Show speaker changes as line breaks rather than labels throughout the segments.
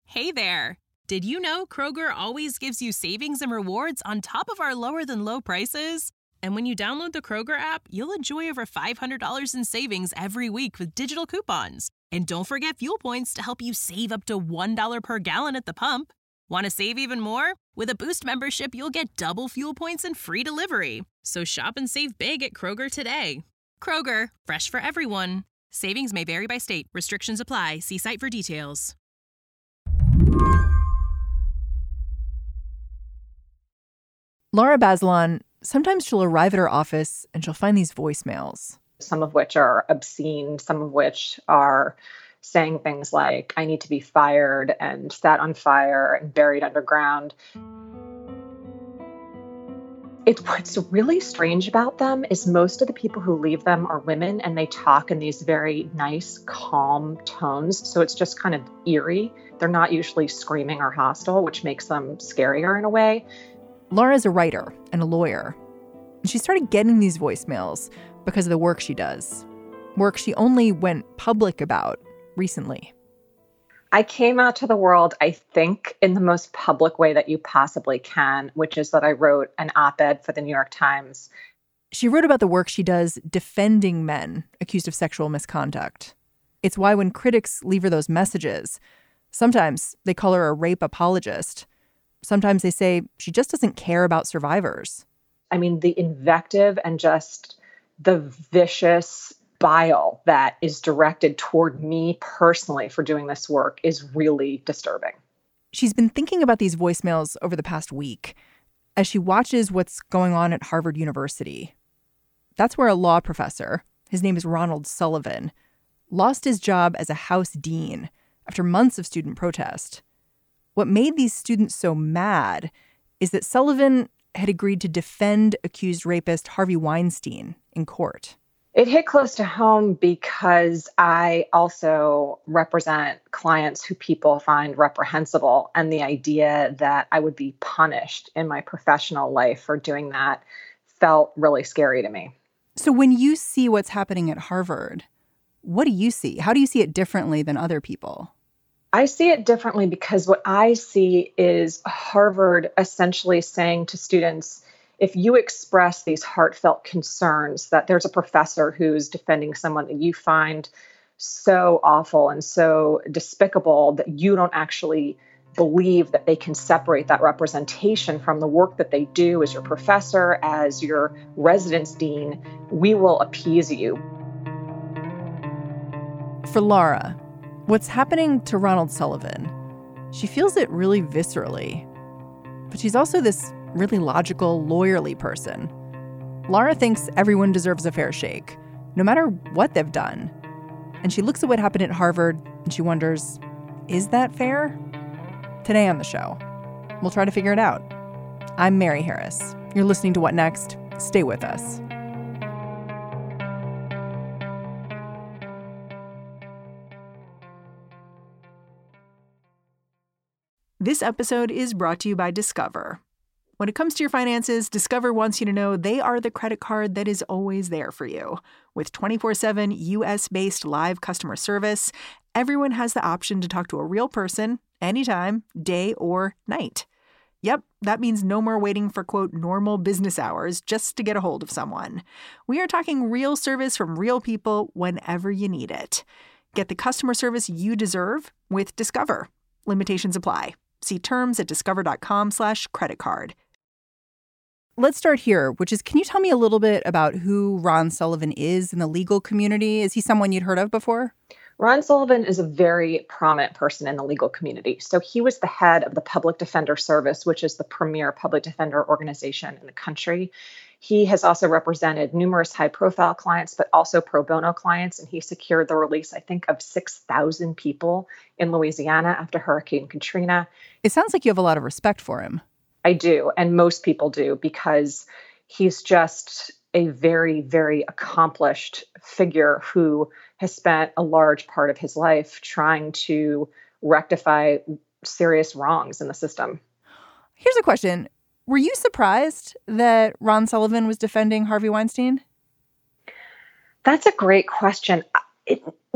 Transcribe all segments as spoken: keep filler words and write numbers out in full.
Hey there! Did you know Kroger always gives you savings and rewards on top of our lower-than-low prices? And when you download the Kroger app, you'll enjoy over five hundred dollars in savings every week with digital coupons. And don't forget fuel points to help you save up to one dollar per gallon at the pump. Want to save even more? With a Boost membership, you'll get double fuel points and free delivery. So shop and save big at Kroger today. Kroger, fresh for everyone. Savings may vary by state. Restrictions apply. See site for details.
Laura Bazelon, sometimes she'll arrive at her office and she'll find these voicemails.
Some of which are obscene, some of which are saying things like, I need to be fired and set on fire and buried underground. It's what's really strange about them is most of the people who leave them are women, and they talk in these very nice, calm tones. So it's just kind of eerie. They're not usually screaming or hostile, which makes them scarier in a way.
Laura's a writer and a lawyer. And she started getting these voicemails because of the work she does. Work she only went public about recently.
I came out to the world, I think, in the most public way that you possibly can, which is that I wrote an op-ed for the New York Times.
She wrote about the work she does defending men accused of sexual misconduct. It's why when critics leave her those messages, sometimes they call her a rape apologist. Sometimes they say she just doesn't care about survivors.
I mean, the invective and just the vicious bile that is directed toward me personally for doing this work is really disturbing.
She's been thinking about these voicemails over the past week as she watches what's going on at Harvard University. That's where a law professor, his name is Ronald Sullivan, lost his job as a House dean after months of student protest. What made these students so mad is that Sullivan had agreed to defend accused rapist Harvey Weinstein in court.
It hit close to home because I also represent clients who people find reprehensible, and the idea that I would be punished in my professional life for doing that felt really scary to me.
So when you see what's happening at Harvard, what do you see? How do you see it differently than other people?
I see it differently because what I see is Harvard essentially saying to students, if you express these heartfelt concerns that there's a professor who's defending someone that you find so awful and so despicable that you don't actually believe that they can separate that representation from the work that they do as your professor, as your residence dean, we will appease you.
For Laura, what's happening to Ronald Sullivan, she feels it really viscerally. But she's also this really logical, lawyerly person. Laura thinks everyone deserves a fair shake, no matter what they've done. And she looks at what happened at Harvard and she wonders, is that fair? Today on the show, we'll try to figure it out. I'm Mary Harris. You're listening to What Next? Stay with us.
This episode is brought to you by Discover. When it comes to your finances, Discover wants you to know they are the credit card that is always there for you. With twenty-four seven U S-based live customer service, everyone has the option to talk to a real person anytime, day or night. Yep, that means no more waiting for, quote, normal business hours just to get a hold of someone. We are talking real service from real people whenever you need it. Get the customer service you deserve with Discover. Limitations apply. See terms at discover.com slash credit card.
Let's start here, which is, can you tell me a little bit about who Ron Sullivan is in the legal community? Is he someone you'd heard of before?
Ron Sullivan is a very prominent person in the legal community. So he was the head of the Public Defender Service, which is the premier public defender organization in the country. He has also represented numerous high-profile clients, but also pro bono clients, and he secured the release, I think, of six thousand people in Louisiana after Hurricane Katrina.
It sounds like you have a lot of respect for him.
I do, and most people do, because he's just a very, very accomplished figure who has spent a large part of his life trying to rectify serious wrongs in the system.
Here's a question. Were you surprised that Ron Sullivan was defending Harvey Weinstein?
That's a great question. It,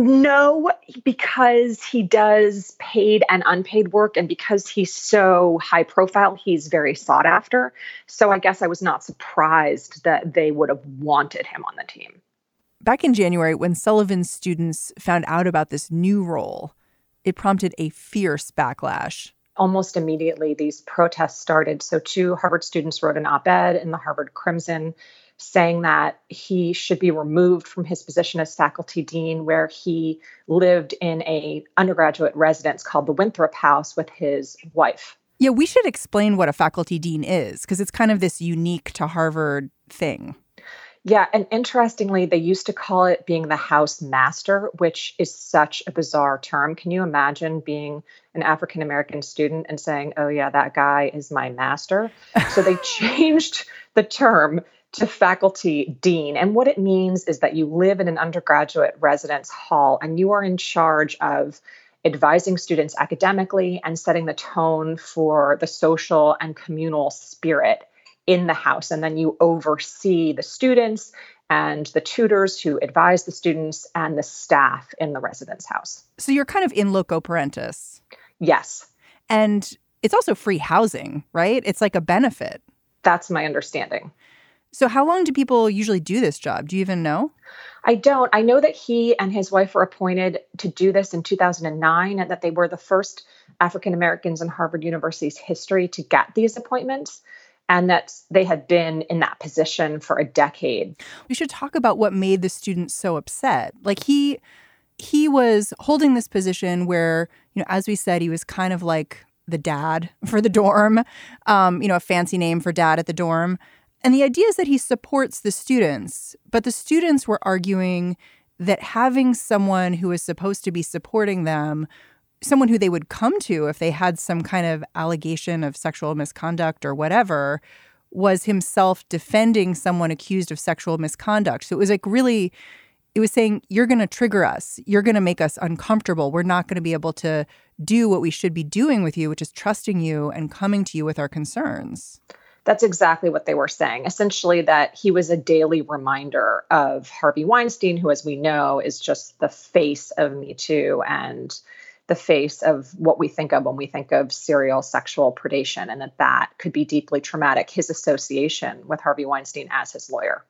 No, because he does paid and unpaid work. And because he's so high profile, he's very sought after. So I guess I was not surprised that they would have wanted him on the team.
Back in January, when Sullivan's students found out about this new role, it prompted a fierce backlash.
Almost immediately, these protests started. So two Harvard students wrote an op-ed in the Harvard Crimson saying that he should be removed from his position as faculty dean, where he lived in a undergraduate residence called the Winthrop House with his wife.
Yeah, we should explain what a faculty dean is, because it's kind of this unique to Harvard thing.
Yeah, and interestingly, they used to call it being the house master, which is such a bizarre term. Can you imagine being an African-American student and saying, oh, yeah, that guy is my master? So they changed the term to faculty dean. And what it means is that you live in an undergraduate residence hall and you are in charge of advising students academically and setting the tone for the social and communal spirit in the house. And then you oversee the students and the tutors who advise the students and the staff in the residence house.
So you're kind of in loco parentis.
Yes.
And it's also free housing, right? It's like a benefit.
That's my understanding.
So how long do people usually do this job? Do you even know?
I don't. I know that he and his wife were appointed to do this in two thousand nine and that they were the first African Americans in Harvard University's history to get these appointments, and that they had been in that position for a decade.
We should talk about what made the students so upset. Like he he was holding this position where, you know, as we said, he was kind of like the dad for the dorm, um, you know, a fancy name for dad at the dorm. And the idea is that he supports the students, but the students were arguing that having someone who is supposed to be supporting them, someone who they would come to if they had some kind of allegation of sexual misconduct or whatever, was himself defending someone accused of sexual misconduct. So it was like really, it was saying, you're going to trigger us. You're going to make us uncomfortable. We're not going to be able to do what we should be doing with you, which is trusting you and coming to you with our concerns.
That's exactly what they were saying. Essentially, that he was a daily reminder of Harvey Weinstein, who, as we know, is just the face of Me Too and the face of what we think of when we think of serial sexual predation, and that that could be deeply traumatic, his association with Harvey Weinstein as his lawyer.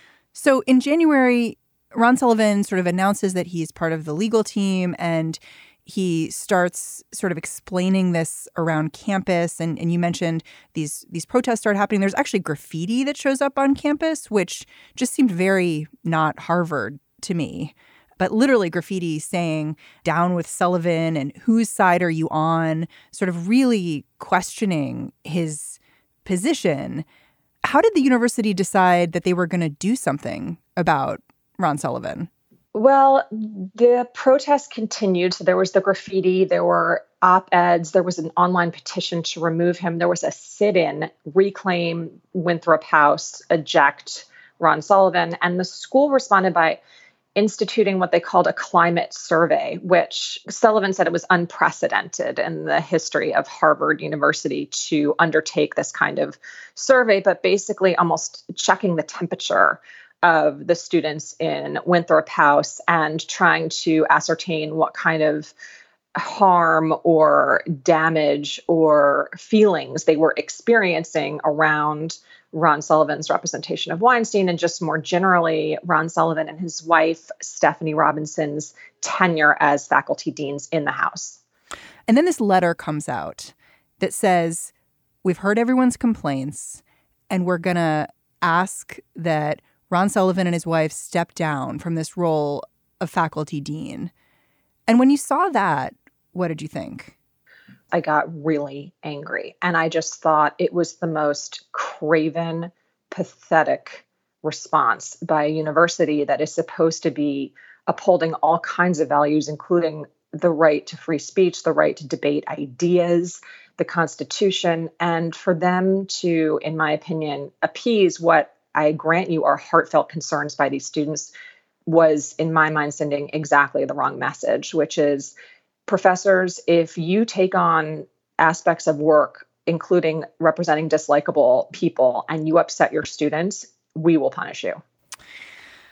So in January, Ron Sullivan sort of announces that he's part of the legal team, and he starts sort of explaining this around campus. And, and you mentioned these these protests start happening. There's actually graffiti that shows up on campus, which just seemed very not Harvard to me. But literally graffiti saying down with Sullivan and whose side are you on, sort of really questioning his position. How did the university decide that they were going to do something about Ron Sullivan?
Well, the protests continued. So there was the graffiti, there were op-eds, there was an online petition to remove him. There was a sit-in, reclaim Winthrop House, eject Ron Sullivan. And the school responded by instituting what they called a climate survey, which Sullivan said it was unprecedented in the history of Harvard University to undertake this kind of survey, but basically almost checking the temperature of the students in Winthrop House and trying to ascertain what kind of harm or damage or feelings they were experiencing around Ron Sullivan's representation of Weinstein, and just more generally, Ron Sullivan and his wife, Stephanie Robinson's tenure as faculty deans in the House.
And then this letter comes out that says, we've heard everyone's complaints, and we're going to ask that Ron Sullivan and his wife step down from this role of faculty dean. And when you saw that, what did you think?
I got really angry. And I just thought it was the most craven, pathetic response by a university that is supposed to be upholding all kinds of values, including the right to free speech, the right to debate ideas, the Constitution, and for them to, in my opinion, appease what I grant you are heartfelt concerns by these students was, in my mind, sending exactly the wrong message, which is, professors, if you take on aspects of work, including representing dislikable people, and you upset your students, we will punish you.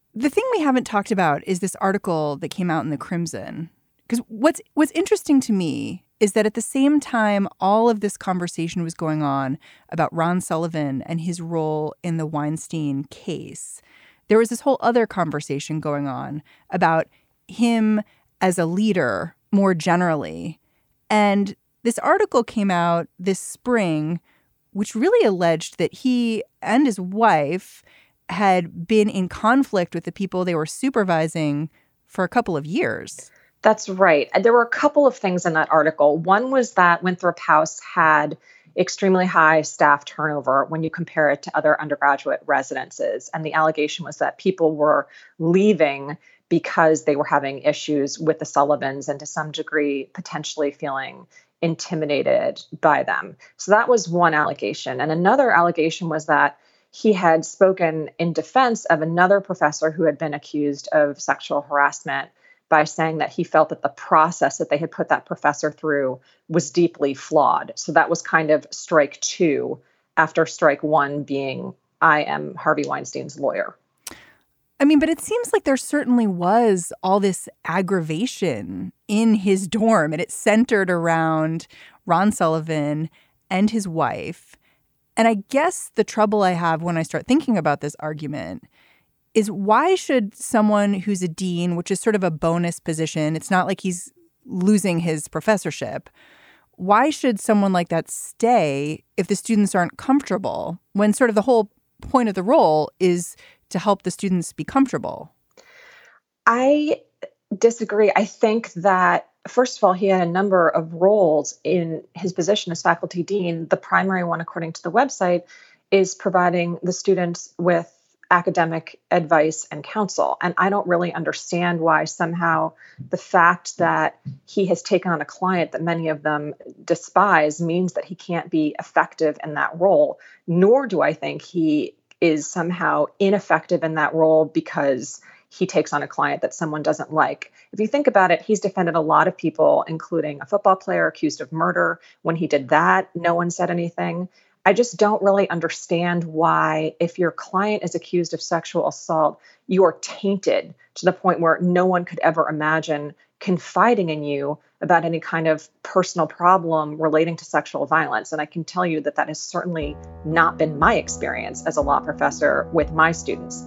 The thing we haven't talked about is this article that came out in the Crimson. Because what's what's interesting to me is that at the same time all of this conversation was going on about Ron Sullivan and his role in the Weinstein case, there was this whole other conversation going on about him as a leader more generally. And this article came out this spring, which really alleged that he and his wife had been in conflict with the people they were supervising for a couple of years.
That's right. There were a couple of things in that article. One was that Winthrop House had extremely high staff turnover when you compare it to other undergraduate residences. And the allegation was that people were leaving because they were having issues with the Sullivans and to some degree potentially feeling intimidated by them. So that was one allegation. And another allegation was that he had spoken in defense of another professor who had been accused of sexual harassment by saying that he felt that the process that they had put that professor through was deeply flawed. So that was kind of strike two after strike one being, I am Harvey Weinstein's lawyer.
I mean, but it seems like there certainly was all this aggravation in his dorm, and it centered around Ron Sullivan and his wife. And I guess the trouble I have when I start thinking about this argument is why should someone who's a dean, which is sort of a bonus position, it's not like he's losing his professorship, why should someone like that stay if the students aren't comfortable when sort of the whole point of the role is to help the students be comfortable?
I disagree. I think that, first of all, he had a number of roles in his position as faculty dean. The primary one, according to the website, is providing the students with academic advice and counsel. And I don't really understand why somehow the fact that he has taken on a client that many of them despise means that he can't be effective in that role. Nor do I think he is somehow ineffective in that role because he takes on a client that someone doesn't like. If you think about it, he's defended a lot of people, including a football player accused of murder. When he did that, no one said anything. I just don't really understand why, if your client is accused of sexual assault, you are tainted to the point where no one could ever imagine confiding in you about any kind of personal problem relating to sexual violence. And I can tell you that that has certainly not been my experience as a law professor with my students.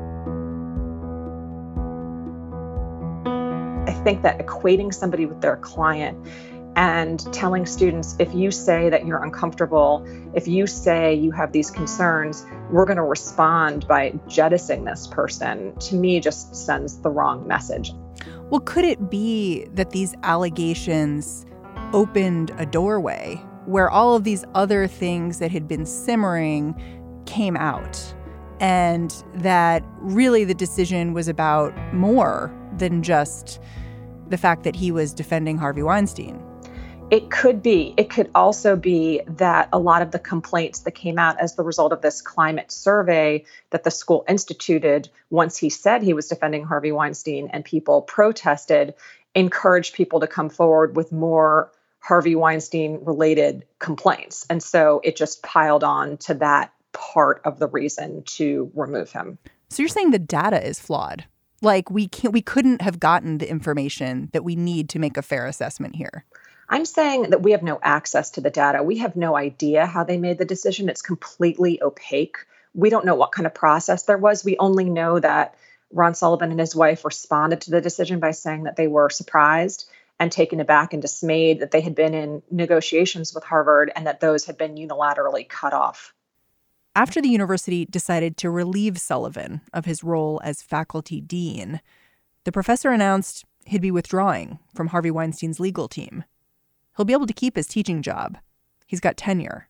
I think that equating somebody with their client and telling students, if you say that you're uncomfortable, if you say you have these concerns, we're going to respond by jettisoning this person, to me just sends the wrong message.
Well, could it be that these allegations opened a doorway where all of these other things that had been simmering came out, and that really the decision was about more than just the fact that he was defending Harvey Weinstein?
It could be. It could also be that a lot of the complaints that came out as the result of this climate survey that the school instituted once he said he was defending Harvey Weinstein and people protested, encouraged people to come forward with more Harvey Weinstein related complaints. And so it just piled on to that part of the reason to remove him.
So you're saying the data is flawed? Like we can't, we couldn't have gotten the information that we need to make a fair assessment here?
I'm saying that we have no access to the data. We have no idea how they made the decision. It's completely opaque. We don't know what kind of process there was. We only know that Ron Sullivan and his wife responded to the decision by saying that they were surprised and taken aback and dismayed that they had been in negotiations with Harvard and that those had been unilaterally cut off.
After the university decided to relieve Sullivan of his role as faculty dean, the professor announced he'd be withdrawing from Harvey Weinstein's legal team. He'll be able to keep his teaching job. He's got tenure.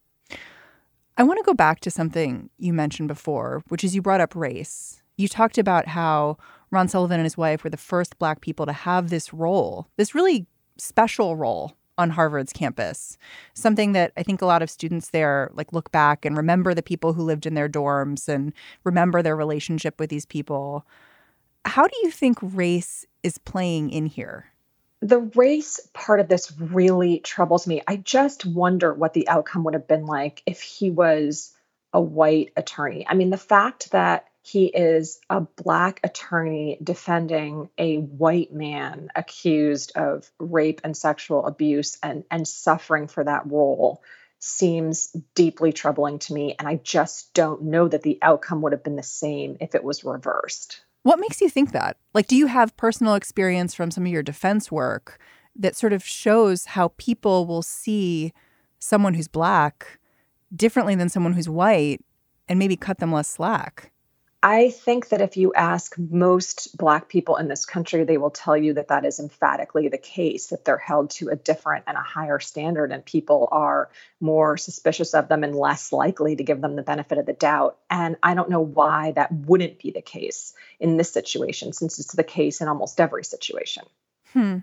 I want to go back to something you mentioned before, which is you brought up race. You talked about how Ron Sullivan and his wife were the first Black people to have this role, this really special role on Harvard's campus, something that I think a lot of students there like look back and remember the people who lived in their dorms and remember their relationship with these people. How do you think race is playing in here?
The race part of this really troubles me. I just wonder what the outcome would have been like if he was a white attorney. I mean, the fact that He is a Black attorney defending a white man accused of rape and sexual abuse and, and suffering for that role seems deeply troubling to me. And I just don't know that the outcome would have been the same if it was reversed.
What makes you think that? Like, do you have personal experience from some of your defense work that sort of shows how people will see someone who's Black differently than someone who's white and maybe cut them less slack?
I think that if you ask most Black people in this country, they will tell you that that is emphatically the case, that they're held to a different and a higher standard, and people are more suspicious of them and less likely to give them the benefit of the doubt. And I don't know why that wouldn't be the case in this situation, since it's the case in almost every situation.
Hmm.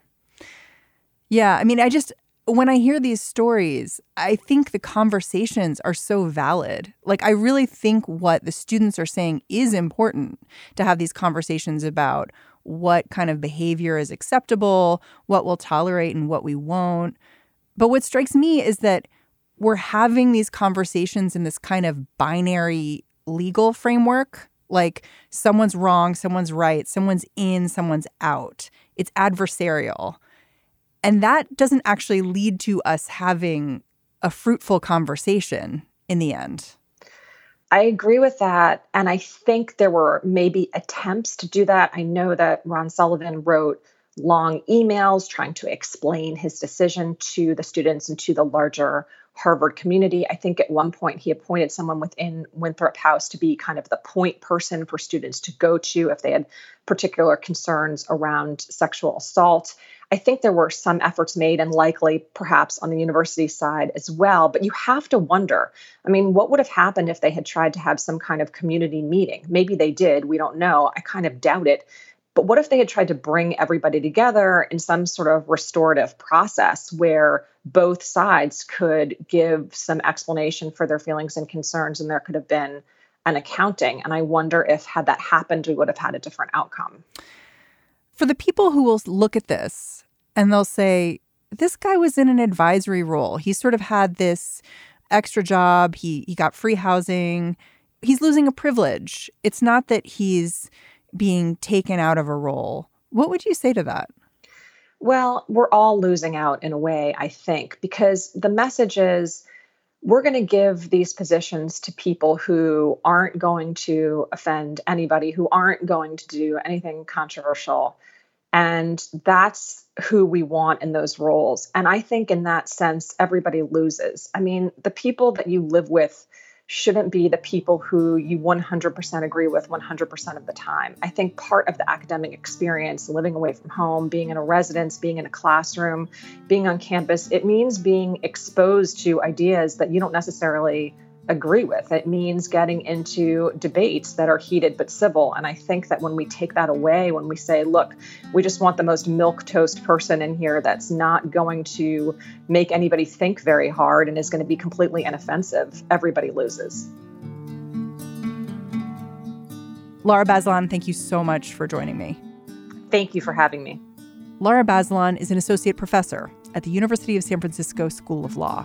Yeah, I mean, I just... when I hear these stories, I think the conversations are so valid. Like, I really think what the students are saying is important to have these conversations about what kind of behavior is acceptable, what we'll tolerate and what we won't. But what strikes me is that we're having these conversations in this kind of binary legal framework. Like, someone's wrong, someone's right, someone's in, someone's out. It's adversarial. And that doesn't actually lead to us having a fruitful conversation in the end.
I agree with that. And I think there were maybe attempts to do that. I know that Ron Sullivan wrote long emails trying to explain his decision to the students and to the larger Harvard community. I think at one point he appointed someone within Winthrop House to be kind of the point person for students to go to if they had particular concerns around sexual assault. I think there were some efforts made, and likely perhaps on the university side as well. But you have to wonder, I mean, what would have happened if they had tried to have some kind of community meeting? Maybe they did. We don't know. I kind of doubt it. But what if they had tried to bring everybody together in some sort of restorative process where both sides could give some explanation for their feelings and concerns, and there could have been an accounting? And I wonder if, had that happened, we would have had a different outcome.
For the people who will look at this and they'll say, this guy was in an advisory role. He sort of had this extra job. He he got free housing. He's losing a privilege. It's not that he's being taken out of a role. What would you say to that?
Well, we're all losing out in a way, I think, because the message is we're going to give these positions to people who aren't going to offend anybody, who aren't going to do anything controversial. And that's who we want in those roles. And I think in that sense, everybody loses. I mean, the people that you live with shouldn't be the people who you one hundred percent agree with one hundred percent of the time. I think part of the academic experience, living away from home, being in a residence, being in a classroom, being on campus, it means being exposed to ideas that you don't necessarily agree with. It means getting into debates that are heated but civil. And I think that when we take that away, when we say, look, we just want the most milquetoast person in here that's not going to make anybody think very hard and is going to be completely inoffensive, everybody loses.
Lara Bazelon, thank you so much for joining me.
Thank you for having me.
Lara Bazelon is an associate professor at the University of San Francisco School of Law.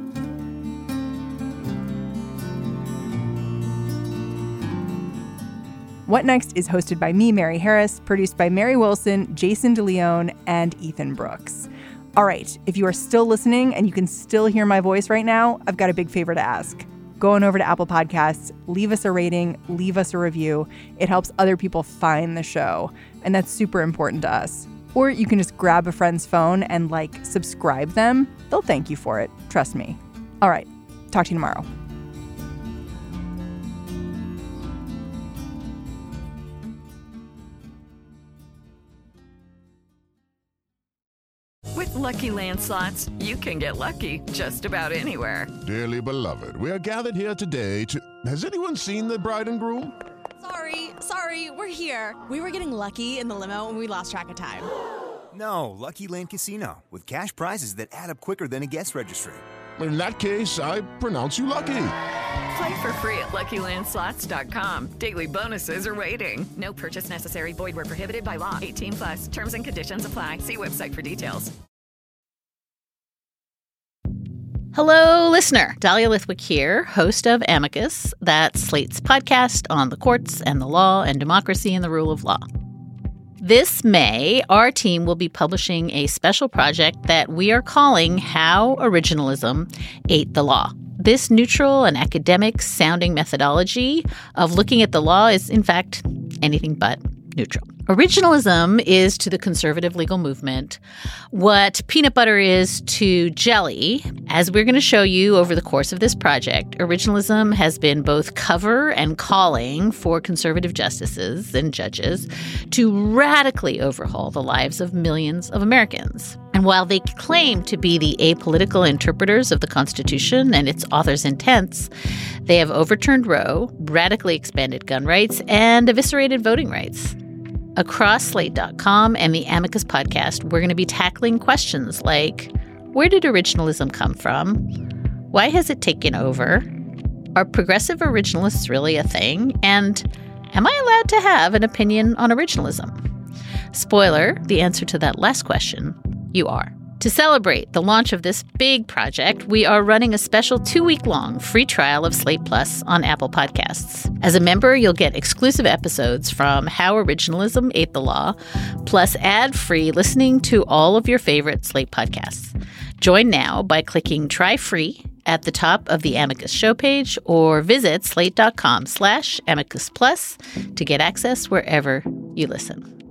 What Next is hosted by me, Mary Harris, produced by Mary Wilson, Jason DeLeon, and Ethan Brooks. All right, if you are still listening and you can still hear my voice right now, I've got a big favor to ask. Go on over to Apple Podcasts, leave us a rating, leave us a review. It helps other people find the show, and that's super important to us. Or you can just grab a friend's phone and, like, subscribe them. They'll thank you for it. Trust me. All right, talk to you tomorrow.
With Lucky Land Slots, you can get lucky just about anywhere.
Dearly beloved, we are gathered here today to... Has anyone seen the bride and groom?
Sorry, sorry, we're here. We were getting lucky in the limo and we lost track of time.
No, Lucky Land Casino, with cash prizes that add up quicker than a guest registry.
In that case, I pronounce you lucky.
Play for free at Lucky Land Slots dot com. Daily bonuses are waiting. No purchase necessary. Void where prohibited by law. eighteen plus. Terms and conditions apply. See website for details.
Hello, listener. Dahlia Lithwick here, host of Amicus, that's Slate's podcast on the courts and the law and democracy and the rule of law. This May, our team will be publishing a special project that we are calling How Originalism Ate the Law. This neutral and academic-sounding methodology of looking at the law is, in fact, anything but neutral. Originalism is to the conservative legal movement what peanut butter is to jelly. As we're going to show you over the course of this project, originalism has been both cover and calling for conservative justices and judges to radically overhaul the lives of millions of Americans. And while they claim to be the apolitical interpreters of the Constitution and its author's intents, they have overturned Roe, radically expanded gun rights, and eviscerated voting rights. Across Slate dot com and the Amicus podcast, we're going to be tackling questions like, where did originalism come from? Why has it taken over? Are progressive originalists really a thing? And am I allowed to have an opinion on originalism? Spoiler, the answer to that last question, you are. To celebrate the launch of this big project, we are running a special two-week-long free trial of Slate Plus on Apple Podcasts. As a member, you'll get exclusive episodes from How Originalism Ate the Law, plus ad-free listening to all of your favorite Slate podcasts. Join now by clicking Try Free at the top of the Amicus show page or visit slate dot com slash amicus plus to get access wherever you listen.